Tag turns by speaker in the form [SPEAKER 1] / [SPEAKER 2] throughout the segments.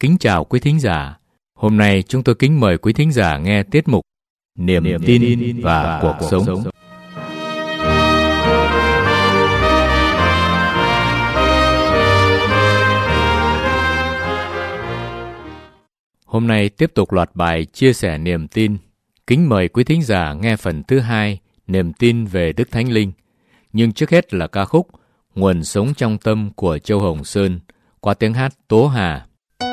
[SPEAKER 1] kính chào quý thính giả. Hôm nay chúng tôi kính mời quý thính giả nghe tiết mục Niềm tin và cuộc sống. Hôm nay tiếp tục loạt bài chia sẻ niềm tin. Kính mời quý thính giả nghe phần thứ 2, niềm tin về Đức Thánh Linh. Nhưng trước hết là ca khúc Nguồn sống trong tâm của Châu Hồng Sơn qua tiếng hát Tố Hà.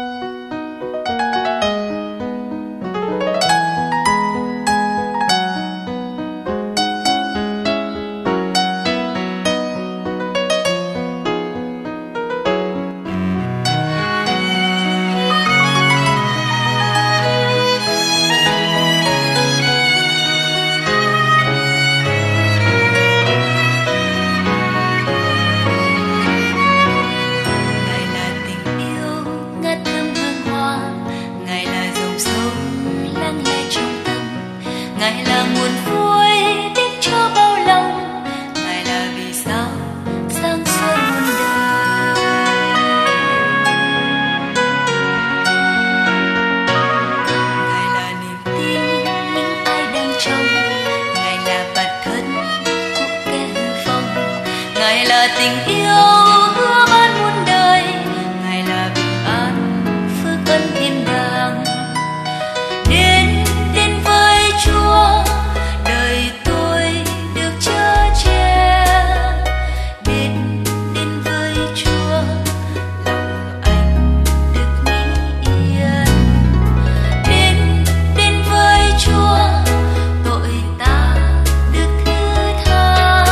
[SPEAKER 2] Tình yêu hứa ban muôn đời, Ngài là bình an phước ân thiên đàng. Đến với Chúa, đời tôi được chở che. Đến với Chúa, lòng anh được nghỉ yên. Đến với Chúa, tội ta được thứ tha.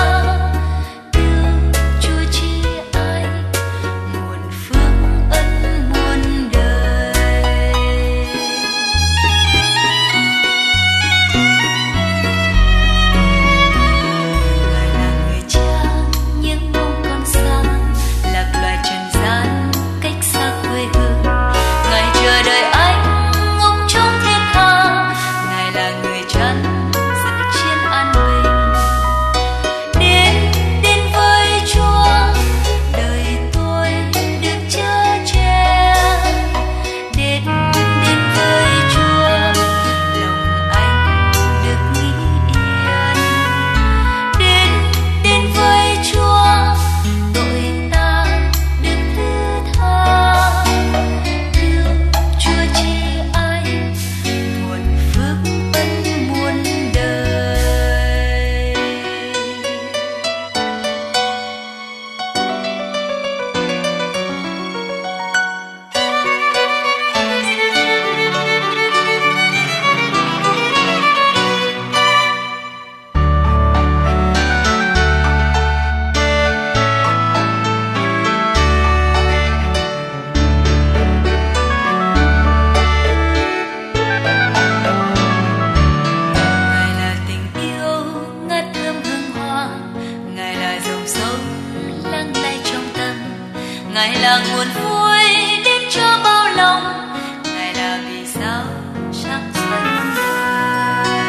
[SPEAKER 2] Ngài là nguồn vui đến cho bao lòng, Ngài là vì sao sáng xuân muôn đời.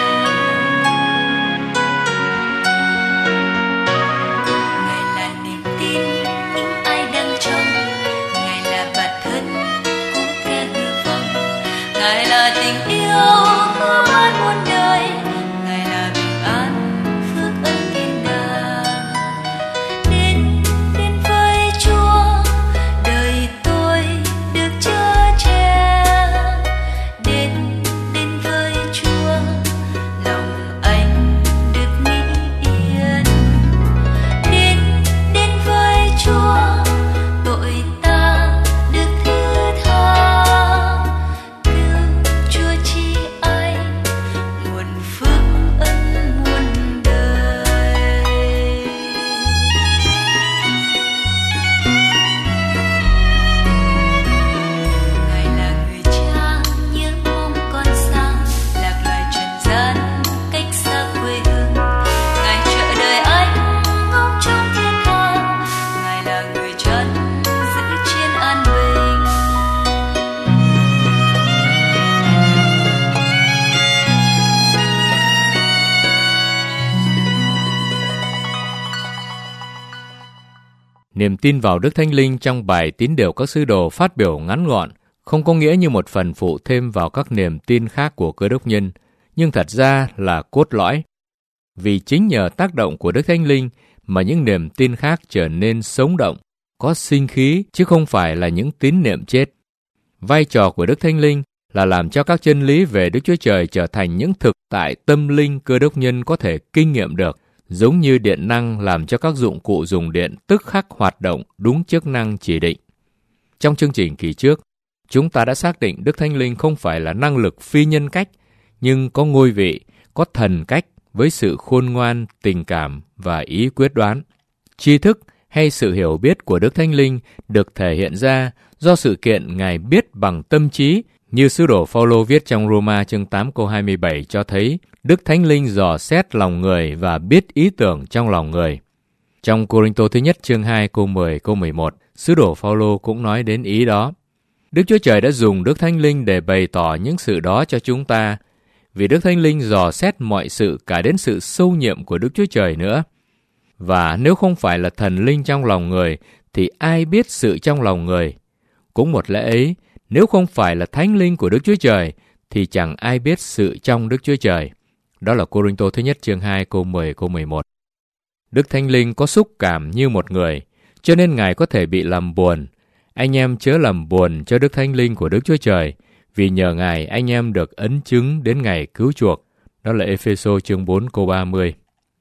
[SPEAKER 2] Ngài là niềm tin những ai đang trong, Ngài là bản thân của kẻ hư vọng. Ngài là tình yêu hứa ban muôn đời, Ngài là bình an phước ân thiên đàng. Đến với Chúa, đời tôi được chở che. Đến với Chúa, lòng anh được nghỉ yên. Đến với Chúa, tội ta được thứ tha. Thương Chúa chi ai, nguồn phước ân muôn đời. Ngài là người cha nhớ mong con xa, lạc loài trần gian cách xa quê hương. Ngài chờ đợi anh ngóng trong thiên thang, Ngài là người chân giữ trên an bình.
[SPEAKER 1] Niềm tin vào Đức Thánh Linh trong bài Tín điều các sứ đồ phát biểu ngắn gọn, không có nghĩa như một phần phụ thêm vào các niềm tin khác của Cơ Đốc nhân, nhưng thật ra là cốt lõi. Vì chính nhờ tác động của Đức Thánh Linh mà những niềm tin khác trở nên sống động, có sinh khí, chứ không phải là những tín niệm chết. Vai trò của Đức Thánh Linh là làm cho các chân lý về Đức Chúa Trời trở thành những thực tại tâm linh Cơ Đốc nhân có thể kinh nghiệm được, giống như điện năng làm cho các dụng cụ dùng điện tức khắc hoạt động đúng chức năng chỉ định. Trong chương trình kỳ trước, chúng ta đã xác định Đức Thánh Linh không phải là năng lực phi nhân cách, nhưng có ngôi vị, có thần cách với sự khôn ngoan, tình cảm và ý quyết đoán. Tri thức hay sự hiểu biết của Đức Thánh Linh được thể hiện ra do sự kiện Ngài biết bằng tâm trí, như sứ đồ Phaolô viết trong Roma chương 8 câu 27 cho thấy Đức Thánh Linh dò xét lòng người và biết ý tưởng trong lòng người. Trong Cô-rinh-tô thứ nhất chương 2 câu 10 câu 11, sứ đồ Phaolô cũng nói đến ý đó. Đức Chúa Trời đã dùng Đức Thánh Linh để bày tỏ những sự đó cho chúng ta, vì Đức Thánh Linh dò xét mọi sự cả đến sự sâu nhiệm của Đức Chúa Trời nữa. Và nếu không phải là thần linh trong lòng người, thì ai biết sự trong lòng người? Cũng một lẽ ấy, nếu không phải là Thánh Linh của Đức Chúa Trời, thì chẳng ai biết sự trong Đức Chúa Trời. Đó là Cô-rinh-tô thứ nhất chương 2 câu 10 câu 11. Đức Thánh Linh có xúc cảm như một người, cho nên Ngài có thể bị làm buồn. Anh em chớ làm buồn cho Đức Thánh Linh của Đức Chúa Trời, vì nhờ Ngài anh em được ấn chứng đến ngày cứu chuộc. Đó là Ê-phê-sô chương 4 câu 30.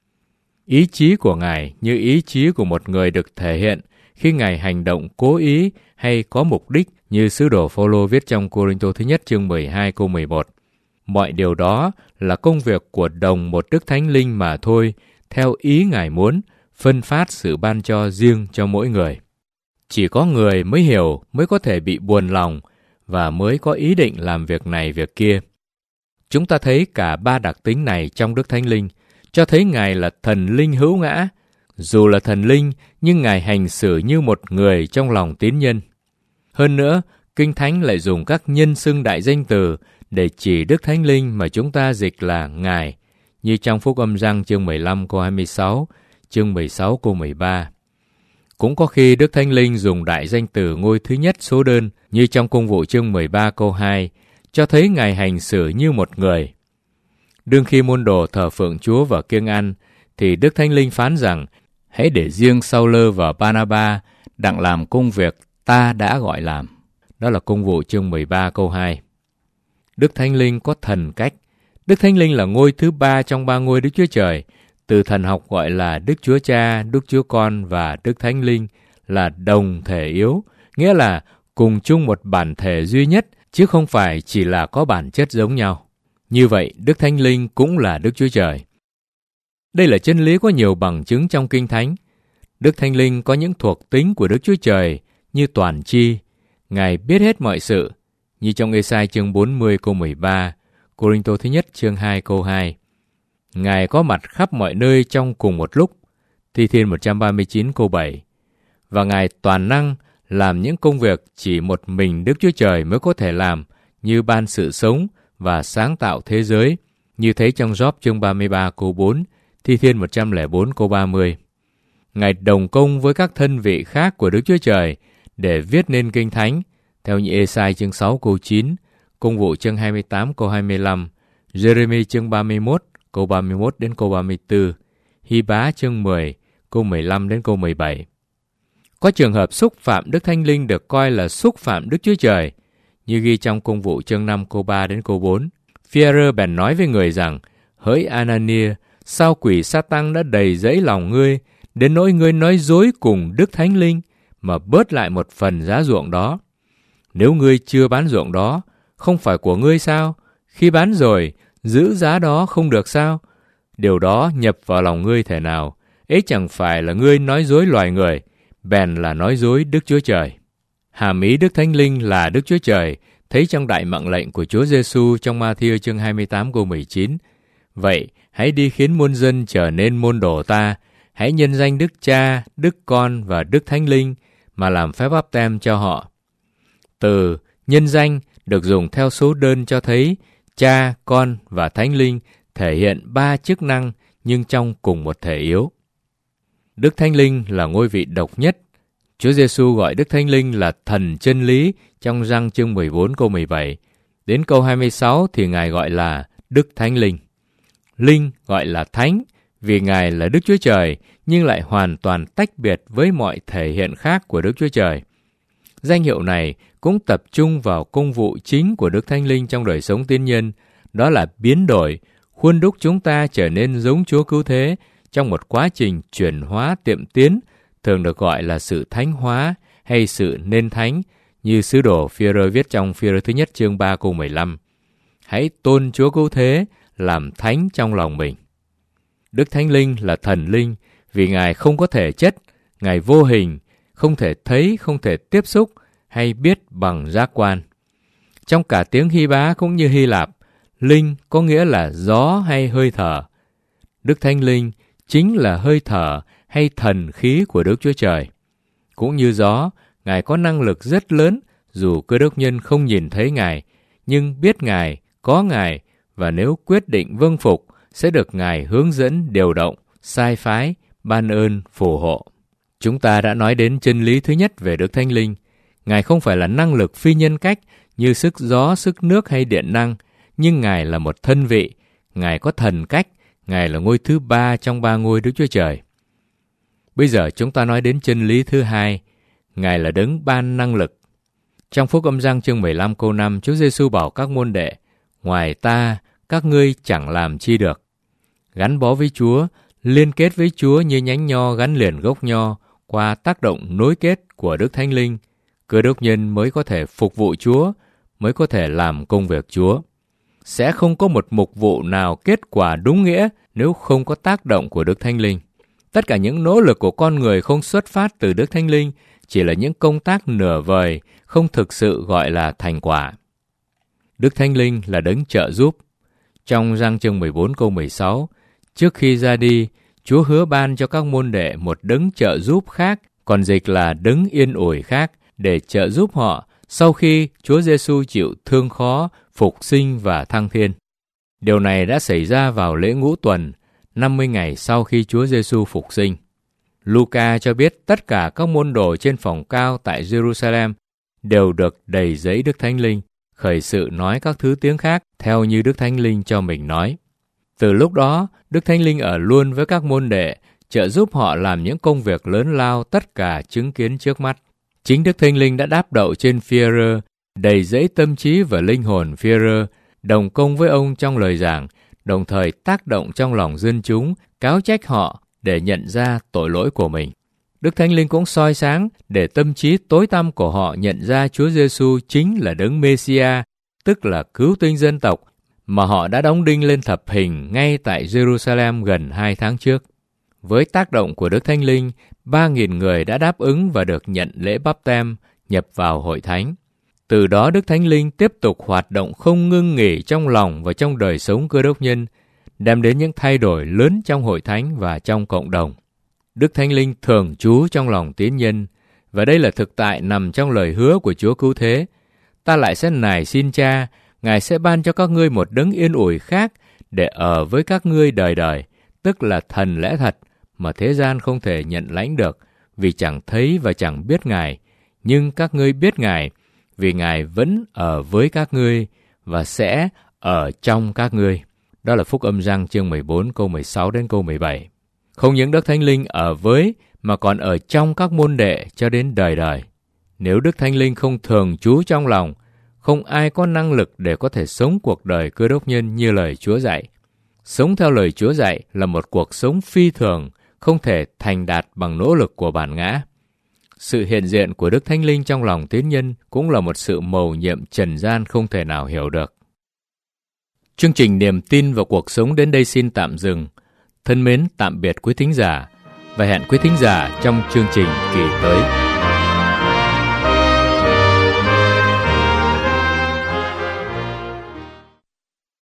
[SPEAKER 1] Ý chí của Ngài như ý chí của một người được thể hiện khi Ngài hành động cố ý hay có mục đích, như sứ đồ Phaolô viết trong Cô-rinh-tô thứ nhất chương 12 câu 11. Mọi điều đó là công việc của đồng một Đức Thánh Linh mà thôi, theo ý Ngài muốn, phân phát sự ban cho riêng cho mỗi người. Chỉ có người mới hiểu, mới có thể bị buồn lòng và mới có ý định làm việc này việc kia. Chúng ta thấy cả ba đặc tính này trong Đức Thánh Linh, cho thấy Ngài là thần linh hữu ngã. Dù là thần linh, nhưng Ngài hành xử như một người trong lòng tín nhân. Hơn nữa, Kinh Thánh lại dùng các nhân xưng đại danh từ để chỉ Đức Thánh Linh mà chúng ta dịch là Ngài, như trong Phúc Âm Giăng chương 15 câu 26, chương 16 câu 13. Cũng có khi Đức Thánh Linh dùng đại danh từ ngôi thứ nhất số đơn, như trong Công vụ chương 13 câu 2, cho thấy Ngài hành xử như một người. Đương khi môn đồ thờ phượng Chúa và kiêng ăn, thì Đức Thánh Linh phán rằng, hãy để riêng Sao-lơ và Ba-na-ba đặng làm công việc ta đã gọi làm. Đó là Công vụ chương 13 câu 2. Đức Thánh Linh có thần cách. Đức Thánh Linh là ngôi thứ ba trong ba ngôi Đức Chúa Trời. Từ thần học gọi là Đức Chúa Cha, Đức Chúa Con và Đức Thánh Linh là đồng thể yếu, nghĩa là cùng chung một bản thể duy nhất, chứ không phải chỉ là có bản chất giống nhau. Như vậy, Đức Thánh Linh cũng là Đức Chúa Trời. Đây là chân lý có nhiều bằng chứng trong Kinh Thánh. Đức Thánh Linh có những thuộc tính của Đức Chúa Trời như toàn tri. Ngài biết hết mọi sự, như trong Ê-sai chương 40 câu 13, Cô-rinh-tô thứ nhất chương 2 câu 2. Ngài có mặt khắp mọi nơi trong cùng một lúc, Thi Thiên 139 câu 7. Và Ngài toàn năng làm những công việc chỉ một mình Đức Chúa Trời mới có thể làm, như ban sự sống và sáng tạo thế giới, như thấy trong Gióp chương 33 câu 4, Thi Thiên 104 câu 30. Ngài đồng công với các thân vị khác của Đức Chúa Trời để viết nên Kinh Thánh, theo như Ê-sai chương 6 câu 9, Công vụ chương 28 câu 25, Giê-rê-mi chương 31 câu 31 đến câu 34, Hy-bá chương 10 câu 15 đến câu 17. Có trường hợp xúc phạm Đức Thánh Linh được coi là xúc phạm Đức Chúa Trời, như ghi trong Công vụ chương 5 câu 3 đến câu 4. Phi-e-rơ bèn nói với người rằng, hỡi Anania, sao quỷ Sa-tăng đã đầy dẫy lòng ngươi, đến nỗi ngươi nói dối cùng Đức Thánh Linh, mà bớt lại một phần giá ruộng đó. Nếu ngươi chưa bán ruộng đó, không phải của ngươi sao? Khi bán rồi, giữ giá đó không được sao? Điều đó nhập vào lòng ngươi thể nào? Ấy chẳng phải là ngươi nói dối loài người, bèn là nói dối Đức Chúa Trời. Hàm ý Đức Thánh Linh là Đức Chúa Trời, thấy trong đại mệnh lệnh của Chúa Giêsu trong Ma-thi-ơ chương 28 câu 19. Vậy, hãy đi khiến muôn dân trở nên môn đồ ta, hãy nhân danh Đức Cha, Đức Con và Đức Thánh Linh mà làm phép báp-têm cho họ. Từ nhân danh được dùng theo số đơn cho thấy Cha, Con và Thánh Linh thể hiện ba chức năng nhưng trong cùng một thể yếu. Đức Thánh Linh là ngôi vị độc nhất, Chúa Giêsu gọi Đức Thánh Linh là thần chân lý trong Răng chương 14 câu 17. Đến câu 26 thì Ngài gọi là Đức Thánh Linh. Linh gọi là Thánh vì Ngài là Đức Chúa Trời nhưng lại hoàn toàn tách biệt với mọi thể hiện khác của Đức Chúa Trời. Danh hiệu này cũng tập trung vào công vụ chính của Đức Thánh Linh trong đời sống tín nhân, đó là biến đổi, khuôn đúc chúng ta trở nên giống Chúa Cứu Thế trong một quá trình chuyển hóa tiệm tiến, thường được gọi là sự thánh hóa hay sự nên thánh, như sứ đồ Phi-e-rơ viết trong Phi-e-rơ thứ nhất chương 3 câu 15. Hãy tôn Chúa Cứu Thế làm thánh trong lòng mình. Đức Thánh Linh là thần linh vì Ngài không có thể chất, Ngài vô hình, không thể thấy, không thể tiếp xúc hay biết bằng giác quan. Trong cả tiếng Hy Bá cũng như Hy Lạp, linh có nghĩa là gió hay hơi thở. Đức Thánh Linh chính là hơi thở hay thần khí của Đức Chúa Trời. Cũng như gió, Ngài có năng lực rất lớn dù cơ đốc nhân không nhìn thấy Ngài, nhưng biết Ngài, có Ngài và nếu quyết định vâng phục sẽ được Ngài hướng dẫn điều động, sai phái, ban ơn, phù hộ. Chúng ta đã nói đến chân lý thứ nhất về Đức Thánh Linh. Ngài không phải là năng lực phi nhân cách như sức gió, sức nước hay điện năng, nhưng Ngài là một thân vị, Ngài có thần cách, Ngài là ngôi thứ ba trong ba ngôi Đức Chúa Trời. Bây giờ chúng ta nói đến chân lý thứ hai, Ngài là đấng ban năng lực. Trong Phúc Âm Giăng chương 15 câu 5, Chúa Giêsu bảo các môn đệ, ngoài ta, các ngươi chẳng làm chi được. Gắn bó với Chúa, liên kết với Chúa như nhánh nho gắn liền gốc nho qua tác động nối kết của Đức Thánh Linh, cơ đốc nhân mới có thể phục vụ Chúa, mới có thể làm công việc Chúa. Sẽ không có một mục vụ nào kết quả đúng nghĩa nếu không có tác động của Đức Thánh Linh. Tất cả những nỗ lực của con người không xuất phát từ Đức Thánh Linh, chỉ là những công tác nửa vời, không thực sự gọi là thành quả. Đức Thánh Linh là đấng trợ giúp. Trong Răng chương 14 câu 16, trước khi ra đi, Chúa hứa ban cho các môn đệ một đấng trợ giúp khác, còn dịch là đấng yên ủi khác, để trợ giúp họ sau khi Chúa Giêsu chịu thương khó, phục sinh và thăng thiên. Điều này đã xảy ra vào lễ Ngũ Tuần, 50 ngày sau khi Chúa Giêsu phục sinh. Luca cho biết tất cả các môn đồ trên phòng cao tại Jerusalem đều được đầy dẫy Đức Thánh Linh, khởi sự nói các thứ tiếng khác theo như Đức Thánh Linh cho mình nói. Từ lúc đó, Đức Thánh Linh ở luôn với các môn đệ, trợ giúp họ làm những công việc lớn lao tất cả chứng kiến trước mắt. Chính Đức Thánh Linh đã đáp đậu trên Phi-e-rơ, đầy dẫy tâm trí và linh hồn Phi-e-rơ, đồng công với ông trong lời giảng, đồng thời tác động trong lòng dân chúng, cáo trách họ để nhận ra tội lỗi của mình. Đức Thánh Linh cũng soi sáng để tâm trí tối tăm của họ nhận ra Chúa Giêsu chính là đấng Mê-si-a, tức là cứu tinh dân tộc, mà họ đã đóng đinh lên thập hình ngay tại Jerusalem gần 2 tháng trước. Với tác động của Đức Thánh Linh, 3.000 người đã đáp ứng và được nhận lễ báp-têm, nhập vào hội thánh. Từ đó Đức Thánh Linh tiếp tục hoạt động không ngưng nghỉ trong lòng và trong đời sống cơ đốc nhân, đem đến những thay đổi lớn trong hội thánh và trong cộng đồng. Đức Thánh Linh thường trú trong lòng tín nhân, và đây là thực tại nằm trong lời hứa của Chúa Cứu Thế. Ta lại sẽ nài xin Cha, Ngài sẽ ban cho các ngươi một đấng yên ủi khác để ở với các ngươi đời đời, tức là thần lẽ thật mà thế gian không thể nhận lãnh được, vì chẳng thấy và chẳng biết Ngài, nhưng các ngươi biết Ngài, vì Ngài vẫn ở với các ngươi và sẽ ở trong các ngươi. Đó là Phúc Âm Giăng chương 14 câu 16 đến câu 17. Không những Đức Thánh Linh ở với mà còn ở trong các môn đệ cho đến đời đời. Nếu Đức Thánh Linh không thường trú trong lòng, không ai có năng lực để có thể sống cuộc đời cơ đốc nhân như lời Chúa dạy. Sống theo lời Chúa dạy là một cuộc sống phi thường, không thể thành đạt bằng nỗ lực của bản ngã. Sự hiện diện của Đức Thánh Linh trong lòng tín nhân cũng là một sự mầu nhiệm trần gian không thể nào hiểu được. Chương trình Niềm tin vào cuộc sống đến đây xin tạm dừng. Thân mến tạm biệt quý thính giả và hẹn quý thính giả trong chương trình kỳ tới.